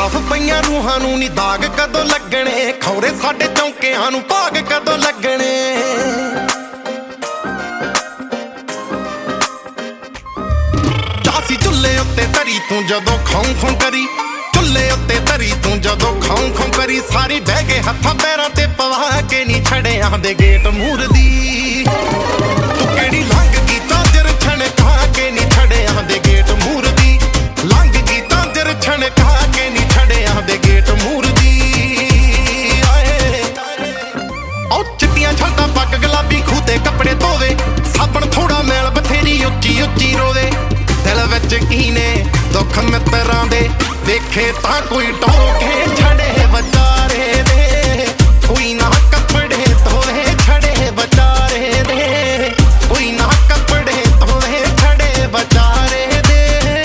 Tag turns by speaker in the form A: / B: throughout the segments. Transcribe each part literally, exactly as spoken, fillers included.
A: ਸਾਫ਼ ਪਈਆਂ ਰੂਹਾਂ ਨੂੰ ਨੀ ਦਾਗ ਕਦੋਂ ਲੱਗਣੇ, ਖੌਰੇ ਸਾਡੇ ਚੌਂਕਿਆਂ ਨੂੰ ਭਾਗ ਕਦੋਂ ਲੱਗਣੇ। ਚਾਸੀ ਚੁੱਲ੍ਹੇ ਉੱਤੇ ਧਰੀ ਤੂੰ ਜਦੋਂ ਖਾਉਂ ਖਾਉਂ ਕਰੀ, ਚੁੱਲ੍ਹੇ ਉੱਤੇ ਧਰੀ ਤੂੰ ਜਦੋਂ ਖਾਉਂ ਖਾਉਂ ਕਰੀ, ਸਾਰੀ ਬਹਿ ਗਏ ਹੱਥਾਂ ਪੈਰਾਂ ਤੇ ਪਵਾ ਕੇ ਨੀ ਛੜਿਆਂ ਦੇ ਗੇਟ ਮੂਰਦੀ। ਤੂੰ ਕਿਹੜੀ ਲੰਘ ਗਈ ਤਾਂਜਰ ਛਣਕਾ ਕੇ ਨੀ ਛੜਿਆਂ ਦੇ ਗੇਟ ਮੂਰਦੀ, ਲੰਘ ਗਈ ਤਾਂਜਰ ਛਣਕਾ ਕੇ ਨੀ ਛੜਿਆਂ ਦੇ ਗੇਟ ਮੂਰਦੀ। ਆਏ ਉਹ ਚਿੱਟੀਆਂ ਛੱਡਾਂ ਪੱਗ ਗੁਲਾਬੀ ਖੂਹ ਤੇ ਕੱਪੜੇ ਧੋਵੇ, ਸਾਬਣ ਥੋੜਾ ਮੈਲ ਬਥੇਰੀ ਉੱਚੀ ਉੱਚੀ ਰੋਵੇ। ਦਿਲ ਵਿੱਚ ਕੀ ਨੇ ਦੁੱਖ ਮਿੱਤਰਾਂ ਦੇ, ਦੇਖੇ ਤਾਂ ਕੋਈ ਟੋਕੇ ਛੜੇ ਵਿਚਾਰੇ ਦੇ, ਕੋਈ ਨਾ ਕੱਪੜੇ ਧੋਵੇ ਛੜੇ ਵਿਚਾਰੇ ਦੇ, ਕੋਈ ਨਾ ਕੱਪੜੇ ਧੋਵੇ ਛੜੇ ਵਿਚਾਰੇ ਦੇ।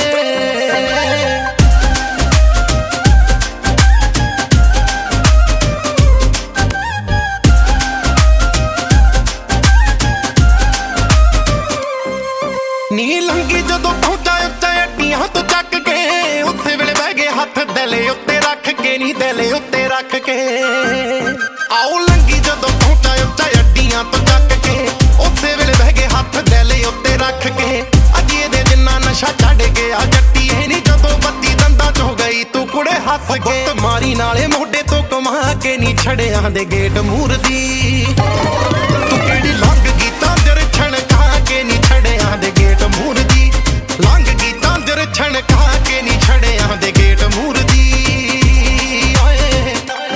A: ਨੀ ਲੰਗੀ ਜਦੋਂ ਪਹੁੰਚਾ ਉੱਚਾ ਅੱਡੀਆਂ ਤੋਂ ਚੱਕ ਕੇ, ਉਸੇ ਵੇਲੇ ਬਹਿ ਗਏ ਹੱਥ ਦਿਲੇ ਉੱਤੇ ਰੱਖ ਕੇ, ਨੀ ਦਿਲੇ ਉੱਤੇ ਰੱਖ ਕੇ। ਆਓ ਲੰਗੀ ਜਦੋਂ ਪਹੁੰਚਾ ਉੱਚਾ ਅੱਡੀਆਂ ਤੋਂ ਚੱਕ ਕੇ, ਉਸੇ ਵੇਲੇ ਬਹਿ ਗਏ ਹੱਥ ਦਿਲੇ ਉੱਤੇ ਰੱਖ ਕੇ। ਅਜੇ ਦੇ ਜਿੰਨਾ ਨਸ਼ਾ ਛੱਡ ਗਿਆ ਜੱਟੀਏ ਨੀ, ਜਦੋਂ ਬੱਤੀ ਦੰਦਾਂ ਚੋਂ ਗਈ ਤੂੰ ਕੁੜੇ ਹੱਸ ਕੇ। ਮਾਰੀ ਨਾਲੇ ਮੋਢੇ ਤੋਂ ਕਮਾ ਕੇ ਨੀ ਛੜਿਆਂ ਦੇ ਗੇਟ ਮੂਰਦੀ। ਤੂੰ ਕਿਹੜੀ ਲੰਘ ਗਈ ਤਾਂਜਰ ਛਣਕਾ ਕੇ ਨੀ ਛੜਿਆਂ ਦੇ ਗੇਟ ਮੂਰਦੀ, ਲੰਘ ਗਈ ਤਾਂਜਰ ਛਣਕਾ ਕੇ ਨੀ ਛੜਿਆਂ ਦੇ ਗੇਟ ਮੂਰਦੀ। ਆਏ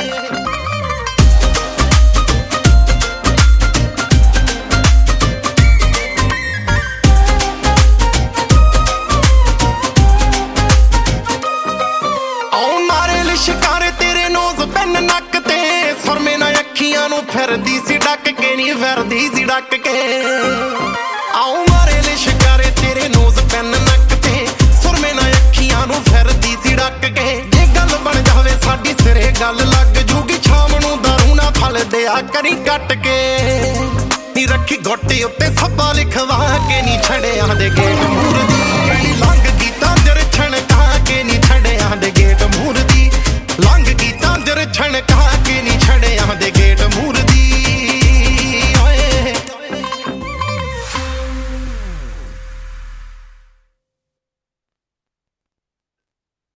A: ਆਉ ਮਾਰੇ ਲਿਸ਼ਕਾਰੇ ਤੇਰੇ ਨੋਜ਼ ਪੈਨ ਨੱਕ ਤੇ, ਸੁਰਮੇ ਨਾਲ ਅੱਖੀਆਂ ਨੂੰ ਫਿਰਦੀ ਸੀ ਡੱਕ ਕੇ, ਨੀ ਫਿਰਦੀ ਸੀ ਡੱਕ ਕੇ। ਆਉ ਮਾਰੇ ਲਿਸ਼ਕਾਰੇ ਤੇਰੇ ਨੋਜ਼ ਪੈਨ ਨੱਕ ਤੇ, ਸੁਰਮੇ ਨਾਲ ਅੱਖੀਆਂ ਨੂੰ ਫਿਰਦੀ ਸੀ ਡੱਕ ਕੇ। ਜੇ ਗੱਲ ਬਣ ਜਾਵੇ ਸਾਡੀ ਸਿਰੇ ਗੱਲ ਲੱਗ ਜੂਗੀ, ਸ਼ਾਮ ਨੂੰ ਦਾਰੂ ਨਾ ਫਲ ਦਿਆ ਕਰੀ ਕੱਟ ਕੇ। ਨੀ ਰੱਖੀ ਗੋਟੇ ਉੱਤੇ ਸਭ